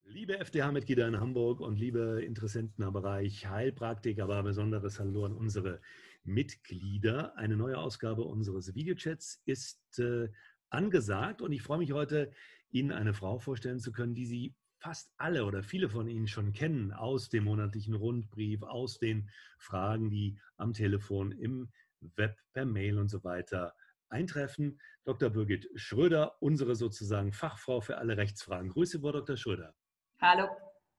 Liebe FDH-Mitglieder in Hamburg und liebe Interessenten am Bereich Heilpraktik, aber besonderes Hallo an unsere Mitglieder. Eine neue Ausgabe unseres Videochats ist angesagt und ich freue mich heute, Ihnen eine Frau vorstellen zu können, die Sie fast alle oder viele von Ihnen schon kennen aus dem monatlichen Rundbrief, aus den Fragen, die am Telefon, im Web, per Mail und so weiter eintreffen. Dr. Birgit Schröder, unsere sozusagen Fachfrau für alle Rechtsfragen. Grüße, Frau Dr. Schröder. Hallo.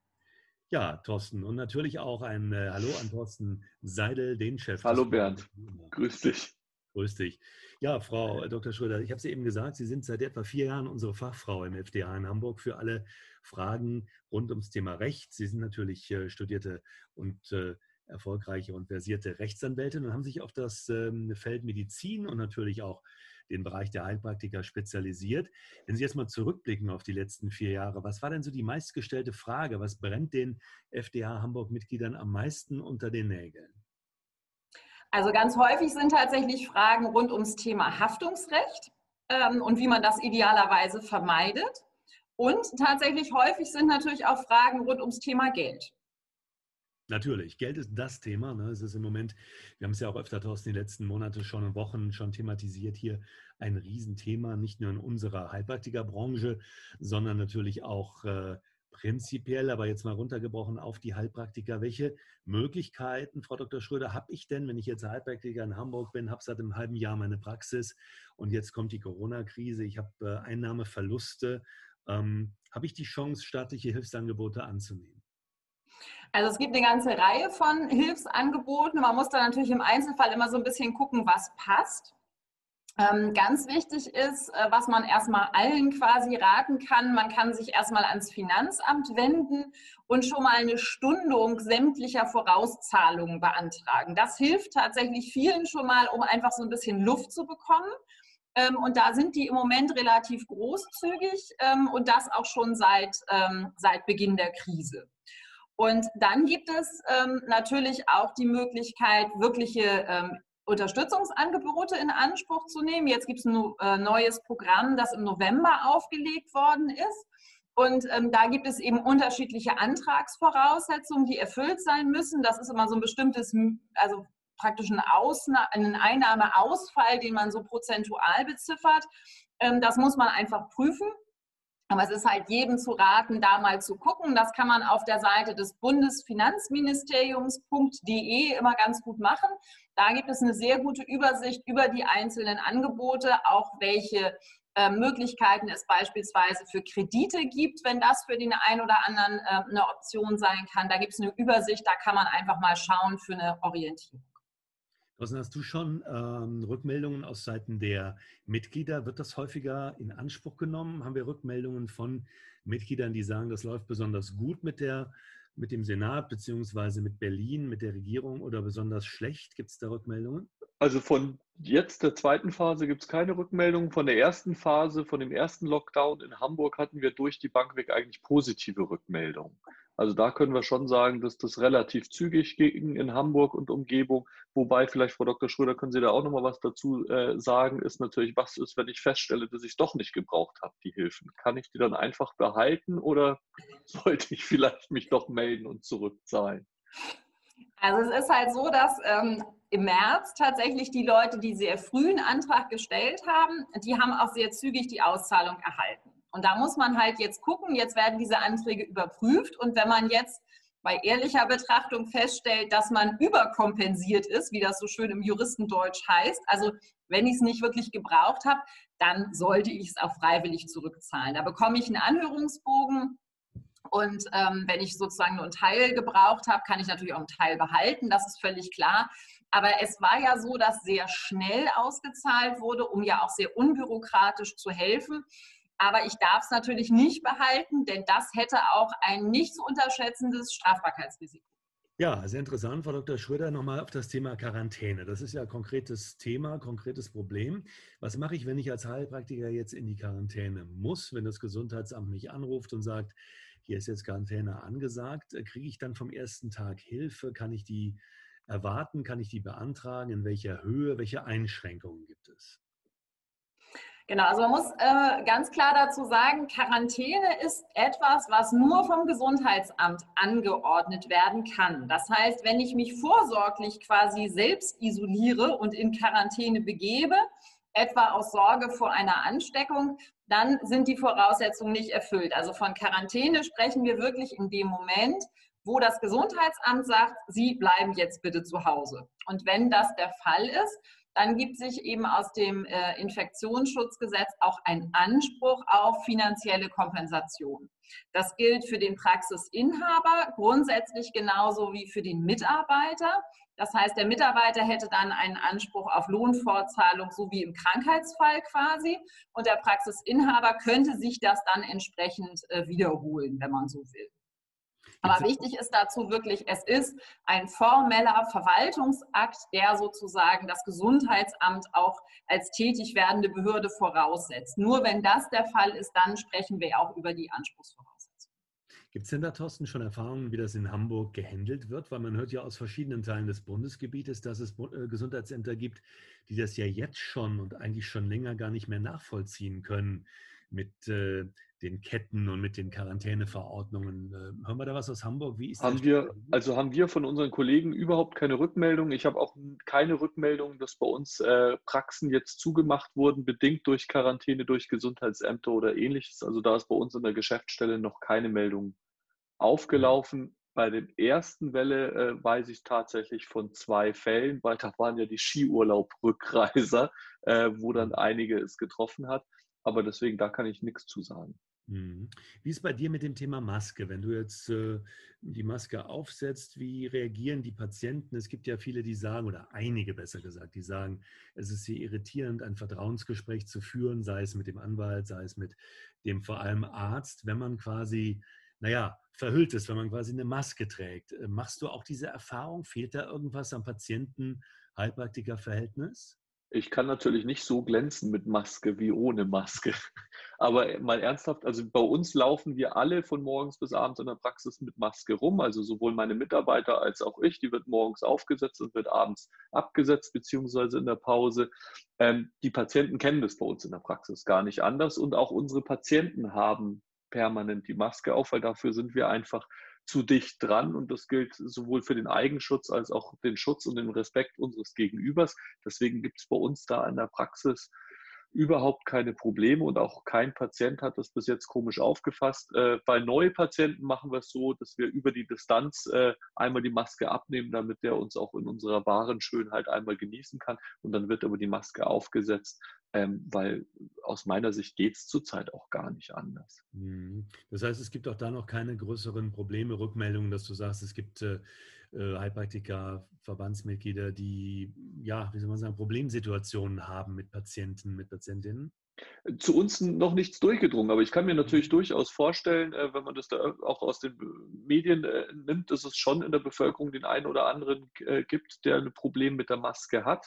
Ja, Thorsten. Und natürlich auch ein Hallo an Thorsten Seidel, den Chef des Hallo Bernd, grüß dich. Grüß dich. Ja, Frau Dr. Schröder, ich habe es eben gesagt, Sie sind seit etwa 4 Jahren unsere Fachfrau im FDH in Hamburg für alle Fragen rund ums Thema Recht. Sie sind natürlich studierte und erfolgreiche und versierte Rechtsanwältin und haben sich auf das Feld Medizin und natürlich auch den Bereich der Heilpraktiker spezialisiert. Wenn Sie jetzt mal zurückblicken auf die letzten 4 Jahre, was war denn so die meistgestellte Frage? Was brennt den FDH Hamburg-Mitgliedern am meisten unter den Nägeln? Also ganz häufig sind tatsächlich Fragen rund ums Thema Haftungsrecht und wie man das idealerweise vermeidet. Und tatsächlich häufig sind natürlich auch Fragen rund ums Thema Geld. Natürlich, Geld ist das Thema. Ne? Es ist im Moment, wir haben es ja auch öfter, Thorsten, die letzten Monate schon und Wochen schon thematisiert, hier ein Riesenthema, nicht nur in unserer Heilpraktikerbranche, sondern natürlich auch prinzipiell, aber jetzt mal runtergebrochen auf die Heilpraktiker. Welche Möglichkeiten, Frau Dr. Schröder, habe ich denn, wenn ich jetzt Heilpraktiker in Hamburg bin, habe seit einem halben Jahr meine Praxis und jetzt kommt die Corona-Krise, ich habe Einnahmeverluste, habe ich die Chance, staatliche Hilfsangebote anzunehmen? Also es gibt eine ganze Reihe von Hilfsangeboten. Man muss da natürlich im Einzelfall immer so ein bisschen gucken, was passt. Ganz wichtig ist, was man erstmal allen quasi raten kann, man kann sich erstmal ans Finanzamt wenden und schon mal eine Stundung sämtlicher Vorauszahlungen beantragen. Das hilft tatsächlich vielen schon mal, um einfach so ein bisschen Luft zu bekommen. Und da sind die im Moment relativ großzügig und das auch schon seit Beginn der Krise. Und dann gibt es natürlich auch die Möglichkeit, wirkliche Unterstützungsangebote in Anspruch zu nehmen. Jetzt gibt es ein neues Programm, das im November aufgelegt worden ist. Und da gibt es eben unterschiedliche Antragsvoraussetzungen, die erfüllt sein müssen. Das ist immer so ein bestimmtes, also praktisch ein Einnahmeausfall, den man so prozentual beziffert. Das muss man einfach prüfen. Aber es ist halt jedem zu raten, da mal zu gucken. Das kann man auf der Seite des Bundesfinanzministeriums.de immer ganz gut machen. Da gibt es eine sehr gute Übersicht über die einzelnen Angebote, auch welche Möglichkeiten es beispielsweise für Kredite gibt, wenn das für den einen oder anderen eine Option sein kann. Da gibt es eine Übersicht, da kann man einfach mal schauen für eine Orientierung. Hast du schon Rückmeldungen aus Seiten der Mitglieder? Wird das häufiger in Anspruch genommen? Haben wir Rückmeldungen von Mitgliedern, die sagen, das läuft besonders gut mit dem Senat beziehungsweise mit Berlin, mit der Regierung oder besonders schlecht? Gibt es da Rückmeldungen? Also von jetzt der zweiten Phase gibt es keine Rückmeldung. Von der ersten Phase, von dem ersten Lockdown in Hamburg hatten wir durch die Bank weg eigentlich positive Rückmeldungen. Also da können wir schon sagen, dass das relativ zügig ging in Hamburg und Umgebung. Wobei vielleicht, Frau Dr. Schröder, können Sie da auch nochmal was dazu sagen, ist natürlich, was ist, wenn ich feststelle, dass ich es doch nicht gebraucht habe, die Hilfen. Kann ich die dann einfach behalten oder sollte ich vielleicht mich doch melden und zurückzahlen? Also es ist halt so, dass im März tatsächlich die Leute, die sehr früh einen Antrag gestellt haben, die haben auch sehr zügig die Auszahlung erhalten. Und da muss man halt jetzt gucken, jetzt werden diese Anträge überprüft und wenn man jetzt bei ehrlicher Betrachtung feststellt, dass man überkompensiert ist, wie das so schön im Juristendeutsch heißt, also wenn ich es nicht wirklich gebraucht habe, dann sollte ich es auch freiwillig zurückzahlen. Da bekomme ich einen Anhörungsbogen. Und wenn ich sozusagen nur einen Teil gebraucht habe, kann ich natürlich auch einen Teil behalten, das ist völlig klar. Aber es war ja so, dass sehr schnell ausgezahlt wurde, um ja auch sehr unbürokratisch zu helfen. Aber ich darf es natürlich nicht behalten, denn das hätte auch ein nicht zu unterschätzendes Strafbarkeitsrisiko. Ja, sehr interessant, Frau Dr. Schröder, nochmal auf das Thema Quarantäne. Das ist ja ein konkretes Thema, konkretes Problem. Was mache ich, wenn ich als Heilpraktiker jetzt in die Quarantäne muss, wenn das Gesundheitsamt mich anruft und sagt, hier ist jetzt Quarantäne angesagt, kriege ich dann vom ersten Tag Hilfe? Kann ich die erwarten? Kann ich die beantragen? In welcher Höhe? Welche Einschränkungen gibt es? Genau, also man muss ganz klar dazu sagen, Quarantäne ist etwas, was nur vom Gesundheitsamt angeordnet werden kann. Das heißt, wenn ich mich vorsorglich quasi selbst isoliere und in Quarantäne begebe, etwa aus Sorge vor einer Ansteckung, dann sind die Voraussetzungen nicht erfüllt. Also von Quarantäne sprechen wir wirklich in dem Moment, wo das Gesundheitsamt sagt, Sie bleiben jetzt bitte zu Hause. Und wenn das der Fall ist, dann gibt sich eben aus dem Infektionsschutzgesetz auch ein Anspruch auf finanzielle Kompensation. Das gilt für den Praxisinhaber grundsätzlich genauso wie für den Mitarbeiter. Das heißt, der Mitarbeiter hätte dann einen Anspruch auf Lohnfortzahlung, so wie im Krankheitsfall quasi. Und der Praxisinhaber könnte sich das dann entsprechend wiederholen, wenn man so will. Aber wichtig ist dazu wirklich, es ist ein formeller Verwaltungsakt, der sozusagen das Gesundheitsamt auch als tätig werdende Behörde voraussetzt. Nur wenn das der Fall ist, dann sprechen wir auch über die Anspruchsvoraussetzungen. Gibt es denn da, Thorsten, schon Erfahrungen, wie das in Hamburg gehandelt wird? Weil man hört ja aus verschiedenen Teilen des Bundesgebietes, dass es Gesundheitsämter gibt, die das ja jetzt schon und eigentlich schon länger gar nicht mehr nachvollziehen können mit den Ketten und mit den Quarantäneverordnungen. Hören wir da was aus Hamburg? Wie ist das? Haben wir von unseren Kollegen überhaupt keine Rückmeldung. Ich habe auch keine Rückmeldung, dass bei uns Praxen jetzt zugemacht wurden, bedingt durch Quarantäne, durch Gesundheitsämter oder ähnliches. Also da ist bei uns in der Geschäftsstelle noch keine Meldung aufgelaufen. Bei der ersten Welle weiß ich tatsächlich von 2 Fällen, weil da waren ja die Skiurlaub-Rückreiser, wo dann einige es getroffen hat. Aber deswegen, da kann ich nichts zu sagen. Wie ist bei dir mit dem Thema Maske? Wenn du jetzt die Maske aufsetzt, wie reagieren die Patienten? Es gibt ja viele, die sagen, oder einige besser gesagt, die sagen, es ist sehr irritierend, ein Vertrauensgespräch zu führen, sei es mit dem Anwalt, sei es mit dem vor allem Arzt, wenn man quasi, verhüllt ist, wenn man quasi eine Maske trägt. Machst du auch diese Erfahrung? Fehlt da irgendwas am Patienten-Heilpraktiker-Verhältnis? Ich kann natürlich nicht so glänzen mit Maske wie ohne Maske. Aber mal ernsthaft, also bei uns laufen wir alle von morgens bis abends in der Praxis mit Maske rum. Also sowohl meine Mitarbeiter als auch ich. Die wird morgens aufgesetzt und wird abends abgesetzt, beziehungsweise in der Pause. Die Patienten kennen das bei uns in der Praxis gar nicht anders. Und auch unsere Patienten haben permanent die Maske auf, weil dafür sind wir einfach zu dicht dran und das gilt sowohl für den Eigenschutz als auch den Schutz und den Respekt unseres Gegenübers. Deswegen gibt es bei uns da in der Praxis überhaupt keine Probleme und auch kein Patient hat das bis jetzt komisch aufgefasst. Bei neuen Patienten machen wir es so, dass wir über die Distanz einmal die Maske abnehmen, damit der uns auch in unserer wahren Schönheit einmal genießen kann und dann wird aber die Maske aufgesetzt, weil aus meiner Sicht geht es zurzeit auch gar nicht anders. Das heißt, es gibt auch da noch keine größeren Probleme, Rückmeldungen, dass du sagst, es gibt Heilpraktiker, Verbandsmitglieder, die, wie soll man sagen, Problemsituationen haben mit Patienten, mit Patientinnen? Zu uns noch nichts durchgedrungen, aber ich kann mir natürlich durchaus vorstellen, wenn man das da auch aus den Medien nimmt, dass es schon in der Bevölkerung den einen oder anderen gibt, der ein Problem mit der Maske hat.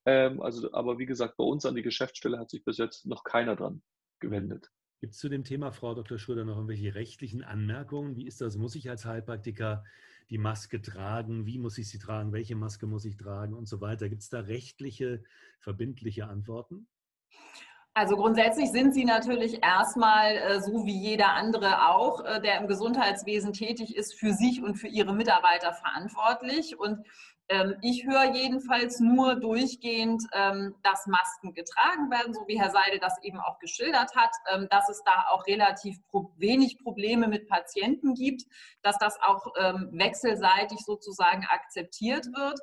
Aber wie gesagt, bei uns an die Geschäftsstelle hat sich bis jetzt noch keiner dran gewendet. Gibt es zu dem Thema, Frau Dr. Schröder, noch irgendwelche rechtlichen Anmerkungen? Wie ist das? Muss ich als Heilpraktiker die Maske tragen? Wie muss ich sie tragen? Welche Maske muss ich tragen und so weiter? Gibt es da rechtliche, verbindliche Antworten? Also grundsätzlich sind sie natürlich erstmal, so wie jeder andere auch, der im Gesundheitswesen tätig ist, für sich und für ihre Mitarbeiter verantwortlich. Und ich höre jedenfalls nur durchgehend, dass Masken getragen werden, so wie Herr Seidel das eben auch geschildert hat, dass es da auch relativ wenig Probleme mit Patienten gibt, dass das auch wechselseitig sozusagen akzeptiert wird.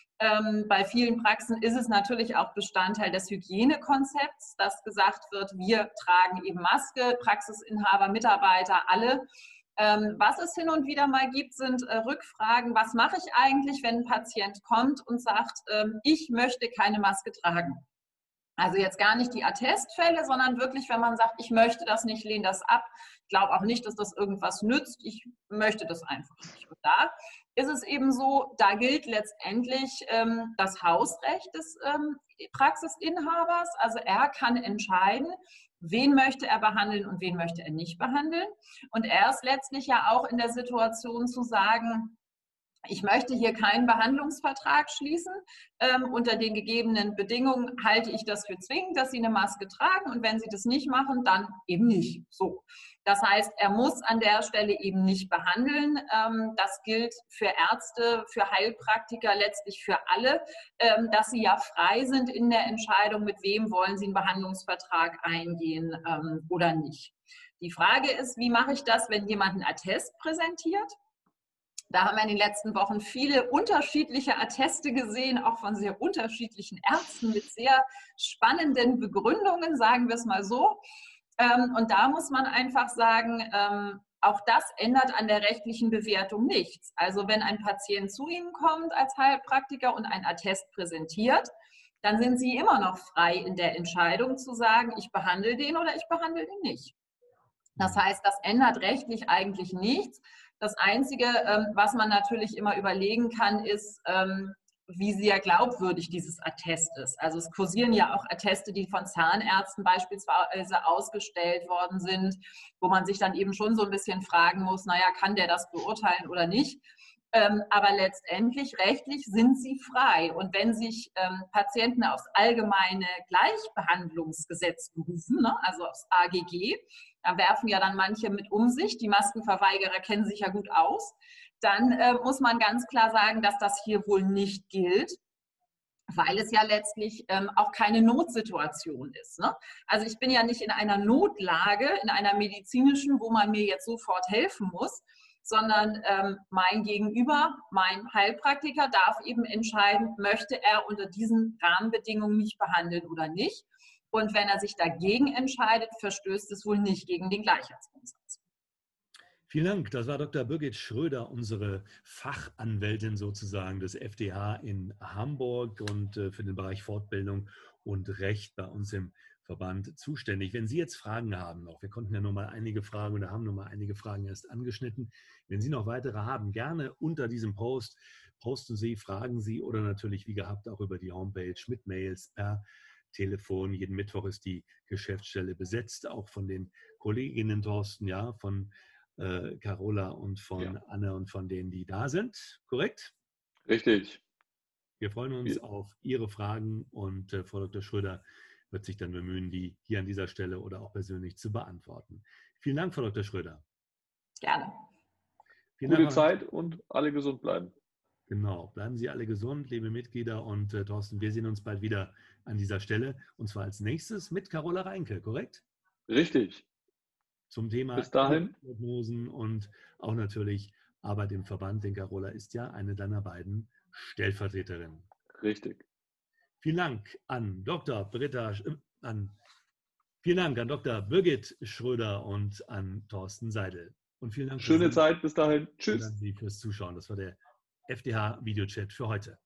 Bei vielen Praxen ist es natürlich auch Bestandteil des Hygienekonzepts, dass gesagt wird, wir tragen eben Maske, Praxisinhaber, Mitarbeiter, alle. Was es hin und wieder mal gibt, sind Rückfragen, was mache ich eigentlich, wenn ein Patient kommt und sagt, ich möchte keine Maske tragen. Also jetzt gar nicht die Attestfälle, sondern wirklich, wenn man sagt, ich möchte das nicht, lehne das ab, ich glaube auch nicht, dass das irgendwas nützt, ich möchte das einfach nicht. Und da ist es eben so, da gilt letztendlich das Hausrecht des Praxisinhabers. Also er kann entscheiden, wen möchte er behandeln und wen möchte er nicht behandeln. Und er ist letztlich ja auch in der Situation zu sagen, ich möchte hier keinen Behandlungsvertrag schließen. Unter den gegebenen Bedingungen halte ich das für zwingend, dass Sie eine Maske tragen, und wenn Sie das nicht machen, dann eben nicht. So. Das heißt, er muss an der Stelle eben nicht behandeln. Das gilt für Ärzte, für Heilpraktiker, letztlich für alle, dass sie ja frei sind in der Entscheidung, mit wem wollen sie einen Behandlungsvertrag eingehen oder nicht. Die Frage ist, wie mache ich das, wenn jemand einen Attest präsentiert? Da haben wir in den letzten Wochen viele unterschiedliche Atteste gesehen, auch von sehr unterschiedlichen Ärzten mit sehr spannenden Begründungen, sagen wir es mal so. Und da muss man einfach sagen, auch das ändert an der rechtlichen Bewertung nichts. Also wenn ein Patient zu Ihnen kommt als Heilpraktiker und ein Attest präsentiert, dann sind Sie immer noch frei in der Entscheidung zu sagen, ich behandle den oder ich behandle den nicht. Das heißt, das ändert rechtlich eigentlich nichts. Das Einzige, was man natürlich immer überlegen kann, ist, wie sehr glaubwürdig dieses Attest ist. Also es kursieren ja auch Atteste, die von Zahnärzten beispielsweise ausgestellt worden sind, wo man sich dann eben schon so ein bisschen fragen muss, naja, kann der das beurteilen oder nicht? Aber letztendlich rechtlich sind sie frei. Und wenn sich Patienten aufs allgemeine Gleichbehandlungsgesetz berufen, ne, also aufs AGG, da werfen ja dann manche mit um sich, die Maskenverweigerer kennen sich ja gut aus, dann muss man ganz klar sagen, dass das hier wohl nicht gilt, weil es ja letztlich auch keine Notsituation ist. Ne? Also ich bin ja nicht in einer Notlage, in einer medizinischen, wo man mir jetzt sofort helfen muss, sondern mein Gegenüber, mein Heilpraktiker darf eben entscheiden, möchte er unter diesen Rahmenbedingungen mich behandeln oder nicht. Und wenn er sich dagegen entscheidet, verstößt es wohl nicht gegen den Gleichheitsgrundsatz. Vielen Dank. Das war Dr. Birgit Schröder, unsere Fachanwältin sozusagen des FDH in Hamburg und für den Bereich Fortbildung und Recht bei uns im Verband zuständig. Wenn Sie jetzt Fragen haben, auch wir konnten ja nur mal einige Fragen oder haben nur mal einige Fragen erst angeschnitten. Wenn Sie noch weitere haben, gerne unter diesem Post posten Sie, fragen Sie oder natürlich wie gehabt auch über die Homepage mit Mails per Telefon. Jeden Mittwoch ist die Geschäftsstelle besetzt, auch von den Kolleginnen Thorsten, ja, von Carola und von Anne und von denen, die da sind. Korrekt? Richtig. Wir freuen uns auf Ihre Fragen und Frau Dr. Schröder wird sich dann bemühen, die hier an dieser Stelle oder auch persönlich zu beantworten. Vielen Dank, Frau Dr. Schröder. Gerne. Gute Zeit und alle gesund bleiben. Genau, bleiben Sie alle gesund, liebe Mitglieder, und Thorsten, wir sehen uns bald wieder an dieser Stelle und zwar als nächstes mit Carola Reinke, korrekt? Richtig. Zum Thema bis dahin Prognosen und auch natürlich Arbeit im Verband, denn Carola ist ja eine deiner beiden Stellvertreterinnen. Richtig. Vielen Dank an Dr. Vielen Dank an Dr. Birgit Schröder und an Thorsten Seidel. Und vielen Dank Schöne Zeit, bis dahin. Tschüss. Vielen Dank fürs Zuschauen. Das war der FDH Videochat für heute.